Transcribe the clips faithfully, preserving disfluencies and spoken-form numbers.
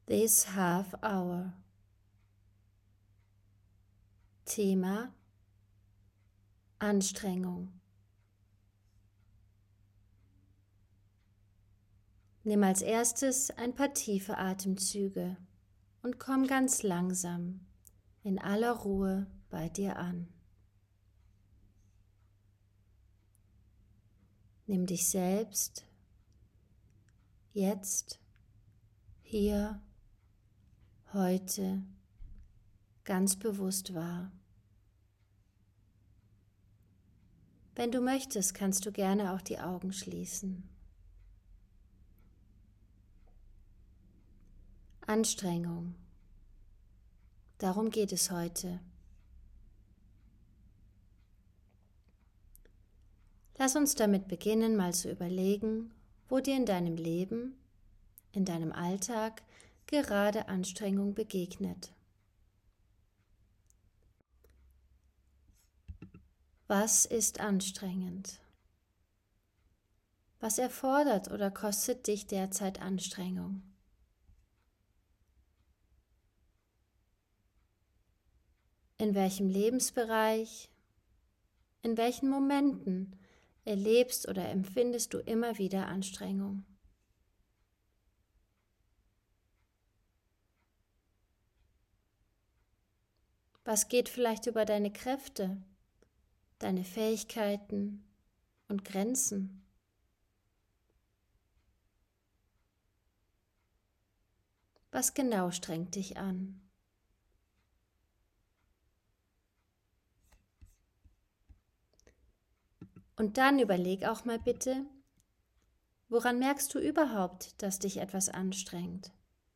this half hour. Thema: Anstrengung. Nimm als erstes ein paar tiefe Atemzüge und komm ganz langsam in aller Ruhe bei dir an. Nimm dich selbst jetzt, hier, heute ganz bewusst wahr. Wenn du möchtest, kannst du gerne auch die Augen schließen. Anstrengung. Darum geht es heute. Lass uns damit beginnen, mal zu überlegen, wo dir in deinem Leben, in deinem Alltag gerade Anstrengung begegnet. Was ist anstrengend? Was erfordert oder kostet dich derzeit Anstrengung? In welchem Lebensbereich, in welchen Momenten erlebst oder empfindest du immer wieder Anstrengung? Was geht vielleicht über deine Kräfte, deine Fähigkeiten und Grenzen? Was genau strengt dich an? Und dann überleg auch mal bitte, woran merkst du überhaupt, dass dich etwas anstrengt?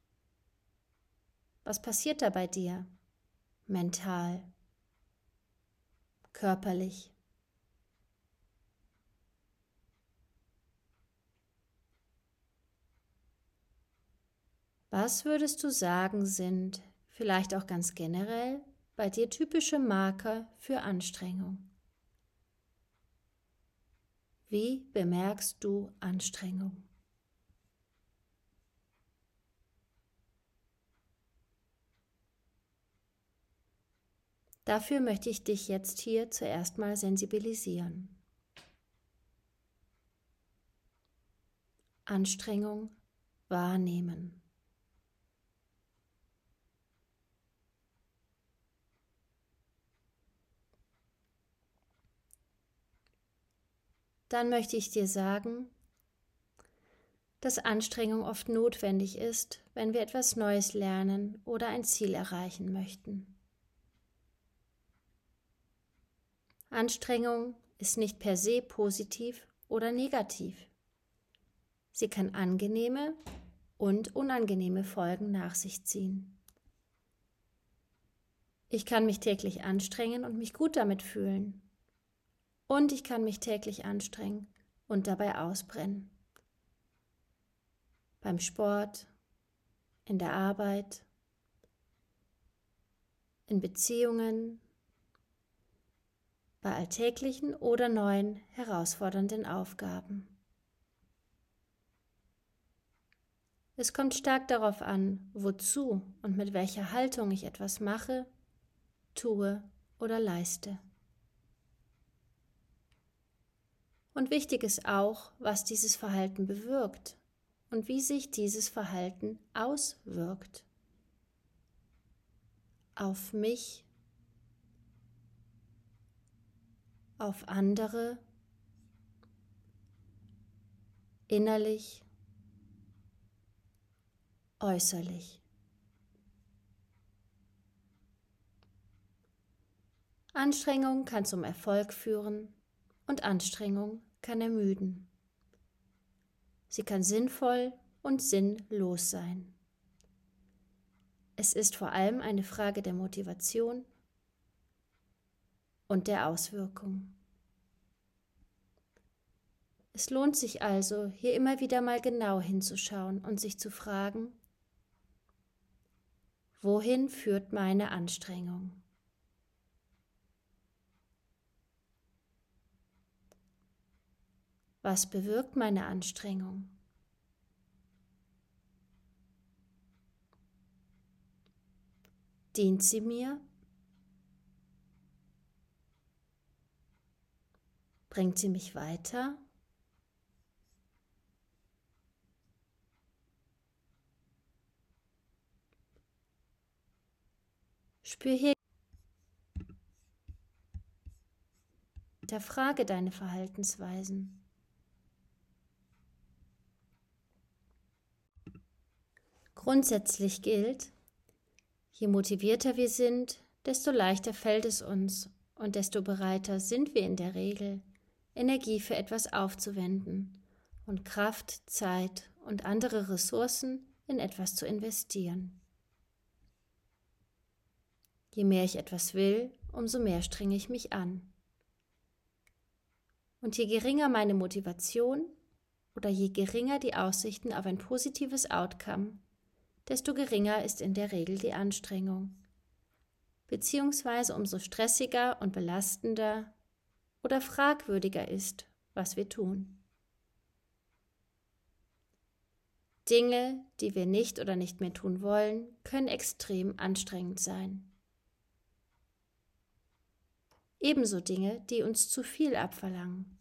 Was passiert da bei dir? Mental, körperlich? Was würdest du sagen, sind vielleicht auch ganz generell bei dir typische Marker für Anstrengung? Wie bemerkst du Anstrengung? Dafür möchte ich dich jetzt hier zuerst mal sensibilisieren. Anstrengung wahrnehmen. Dann möchte ich dir sagen, dass Anstrengung oft notwendig ist, wenn wir etwas Neues lernen oder ein Ziel erreichen möchten. Anstrengung ist nicht per se positiv oder negativ. Sie kann angenehme und unangenehme Folgen nach sich ziehen. Ich kann mich täglich anstrengen und mich gut damit fühlen. Und ich kann mich täglich anstrengen und dabei ausbrennen. Beim Sport, in der Arbeit, in Beziehungen, bei alltäglichen oder neuen herausfordernden Aufgaben. Es kommt stark darauf an, wozu und mit welcher Haltung ich etwas mache, tue oder leiste. Und wichtig ist auch, was dieses Verhalten bewirkt und wie sich dieses Verhalten auswirkt. Auf mich, auf andere, innerlich, äußerlich. Anstrengung kann zum Erfolg führen und Anstrengung kann ermüden. Sie kann sinnvoll und sinnlos sein. Es ist vor allem eine Frage der Motivation und der Auswirkung. Es lohnt sich also, hier immer wieder mal genau hinzuschauen und sich zu fragen, wohin führt meine Anstrengung? Was bewirkt meine Anstrengung? Dient sie mir? Bringt sie mich weiter? Spür hier, hinterfrage deine Verhaltensweisen. Grundsätzlich gilt, je motivierter wir sind, desto leichter fällt es uns und desto bereiter sind wir in der Regel, Energie für etwas aufzuwenden und Kraft, Zeit und andere Ressourcen in etwas zu investieren. Je mehr ich etwas will, umso mehr strenge ich mich an. Und je geringer meine Motivation oder je geringer die Aussichten auf ein positives Outcome, desto geringer ist in der Regel die Anstrengung, beziehungsweise umso stressiger und belastender oder fragwürdiger ist, was wir tun. Dinge, die wir nicht oder nicht mehr tun wollen, können extrem anstrengend sein. Ebenso Dinge, die uns zu viel abverlangen.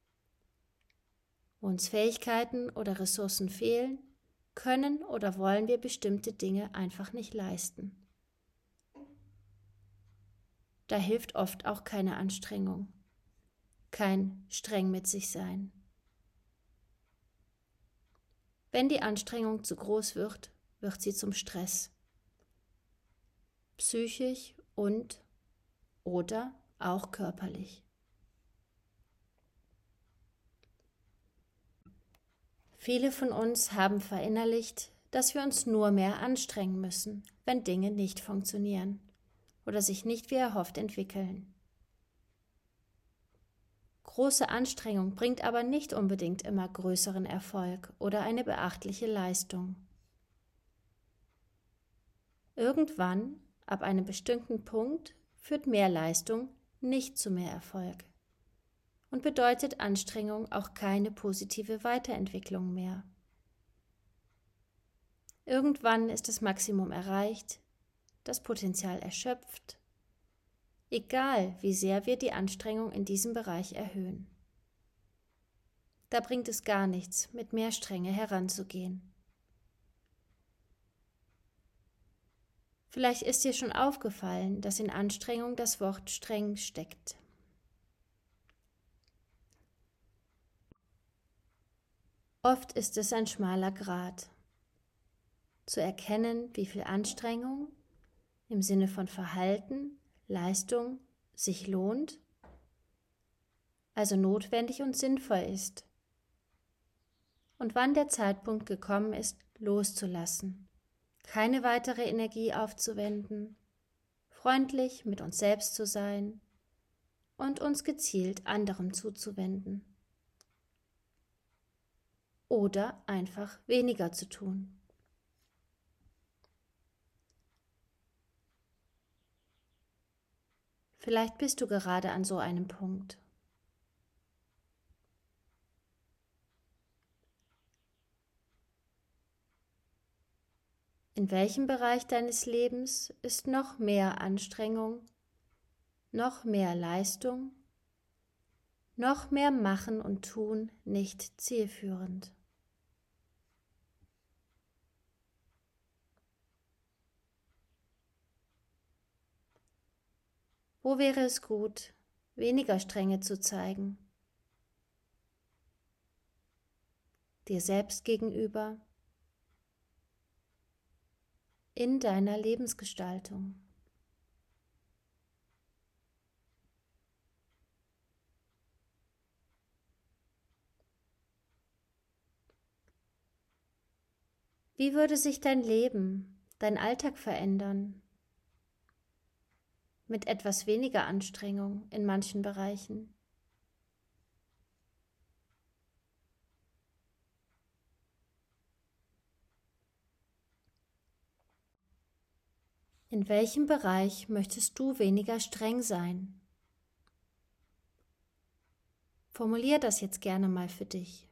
Wo uns Fähigkeiten oder Ressourcen fehlen, können oder wollen wir bestimmte Dinge einfach nicht leisten. Da hilft oft auch keine Anstrengung, kein streng mit sich sein. Wenn die Anstrengung zu groß wird, wird sie zum Stress. Psychisch und oder auch körperlich. Viele von uns haben verinnerlicht, dass wir uns nur mehr anstrengen müssen, wenn Dinge nicht funktionieren oder sich nicht wie erhofft entwickeln. Große Anstrengung bringt aber nicht unbedingt immer größeren Erfolg oder eine beachtliche Leistung. Irgendwann, ab einem bestimmten Punkt, führt mehr Leistung nicht zu mehr Erfolg und bedeutet Anstrengung auch keine positive Weiterentwicklung mehr. Irgendwann ist das Maximum erreicht, das Potenzial erschöpft, egal wie sehr wir die Anstrengung in diesem Bereich erhöhen. Da bringt es gar nichts, mit mehr Strenge heranzugehen. Vielleicht ist dir schon aufgefallen, dass in Anstrengung das Wort streng steckt. Oft ist es ein schmaler Grat, zu erkennen, wie viel Anstrengung im Sinne von Verhalten, Leistung sich lohnt, also notwendig und sinnvoll ist, und wann der Zeitpunkt gekommen ist, loszulassen, keine weitere Energie aufzuwenden, freundlich mit uns selbst zu sein und uns gezielt anderem zuzuwenden. Oder einfach weniger zu tun. Vielleicht bist du gerade an so einem Punkt. In welchem Bereich deines Lebens ist noch mehr Anstrengung, noch mehr Leistung, noch mehr Machen und Tun nicht zielführend? Wo wäre es gut, weniger Strenge zu zeigen? Dir selbst gegenüber, in deiner Lebensgestaltung. Wie würde sich dein Leben, dein Alltag verändern? Mit etwas weniger Anstrengung in manchen Bereichen. In welchem Bereich möchtest du weniger streng sein? Formulier das jetzt gerne mal für dich.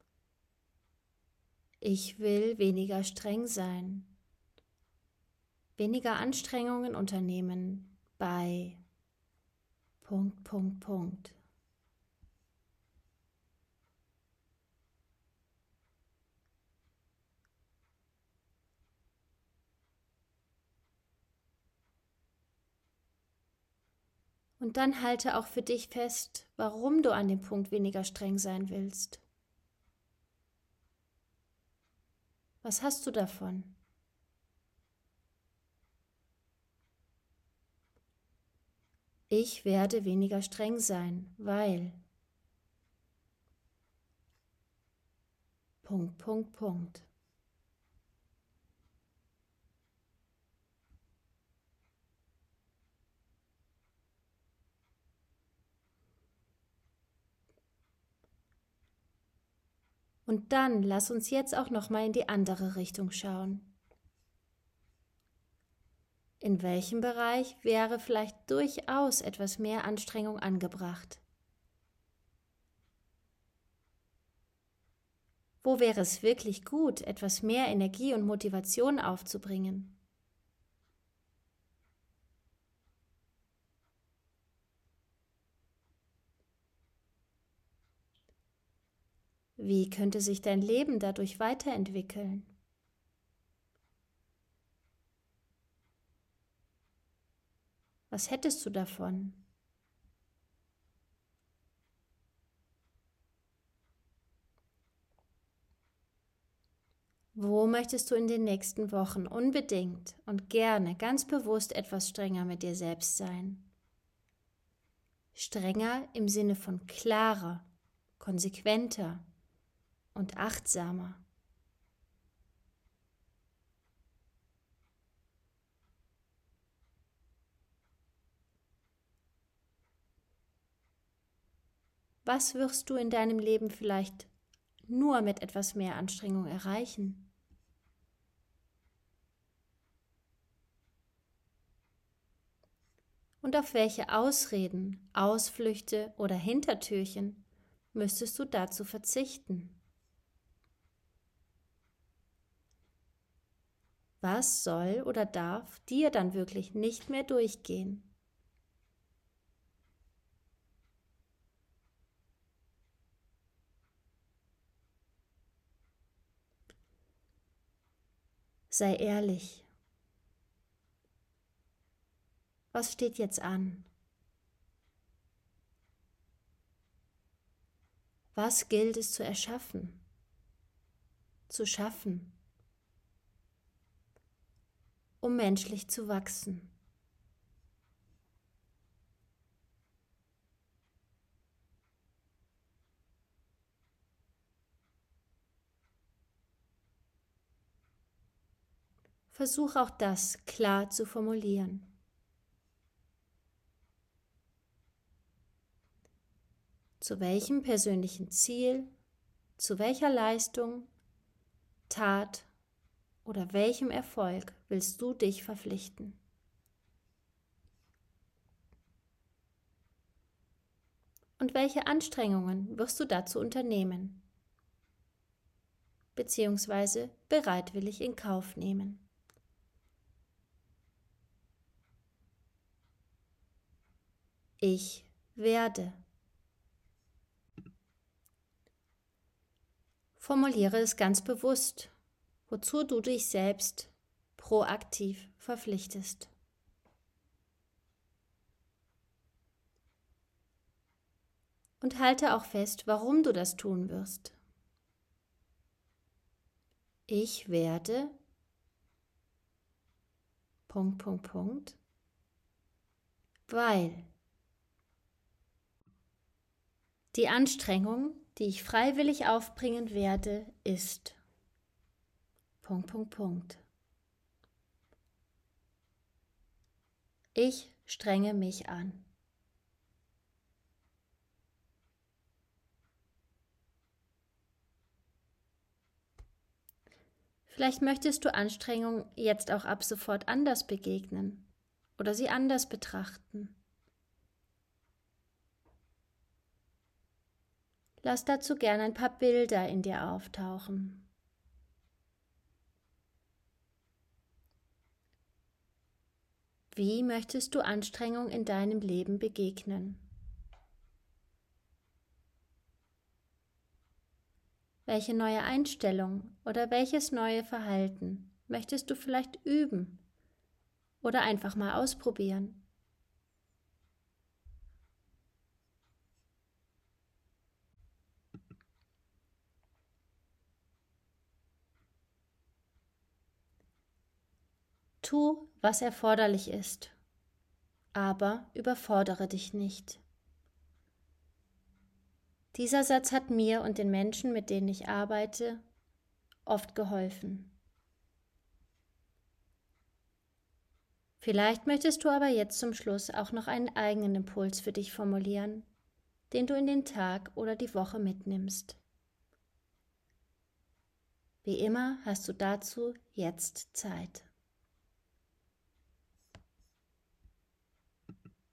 Ich will weniger streng sein. weniger Anstrengungen unternehmen bei Punkt, Punkt, Punkt. Und dann halte auch für dich fest, warum du an dem Punkt weniger streng sein willst. Was hast du davon? Ich werde weniger streng sein, weil Punkt, Punkt, Punkt. Und dann lass uns jetzt auch noch mal in die andere Richtung schauen. In welchem Bereich wäre vielleicht durchaus etwas mehr Anstrengung angebracht? Wo wäre es wirklich gut, etwas mehr Energie und Motivation aufzubringen? Wie könnte sich dein Leben dadurch weiterentwickeln? Was hättest du davon? Wo möchtest du in den nächsten Wochen unbedingt und gerne ganz bewusst etwas strenger mit dir selbst sein? Strenger im Sinne von klarer, konsequenter und achtsamer. Was wirst du in deinem Leben vielleicht nur mit etwas mehr Anstrengung erreichen? Und auf welche Ausreden, Ausflüchte oder Hintertürchen müsstest du dazu verzichten? Was soll oder darf dir dann wirklich nicht mehr durchgehen? Sei ehrlich. Was steht jetzt an? Was gilt es zu erschaffen, zu schaffen, um menschlich zu wachsen? Versuch auch das klar zu formulieren. Zu welchem persönlichen Ziel, zu welcher Leistung, Tat oder welchem Erfolg willst du dich verpflichten? Und welche Anstrengungen wirst du dazu unternehmen, beziehungsweise bereitwillig in Kauf nehmen? Ich werde. Formuliere es ganz bewusst, wozu du dich selbst proaktiv verpflichtest. Und halte auch fest, warum du das tun wirst. Ich werde Punkt, Punkt, Punkt, weil die Anstrengung, die ich freiwillig aufbringen werde, ist Punkt, Punkt, Punkt. Ich strenge mich an. Vielleicht möchtest du Anstrengung jetzt auch ab sofort anders begegnen oder sie anders betrachten. Lass dazu gerne ein paar Bilder in dir auftauchen. Wie möchtest du Anstrengung in deinem Leben begegnen? Welche neue Einstellung oder welches neue Verhalten möchtest du vielleicht üben oder einfach mal ausprobieren? Tu, was erforderlich ist, aber überfordere dich nicht. Dieser Satz hat mir und den Menschen, mit denen ich arbeite, oft geholfen. Vielleicht möchtest du aber jetzt zum Schluss auch noch einen eigenen Impuls für dich formulieren, den du in den Tag oder die Woche mitnimmst. Wie immer hast du dazu jetzt Zeit.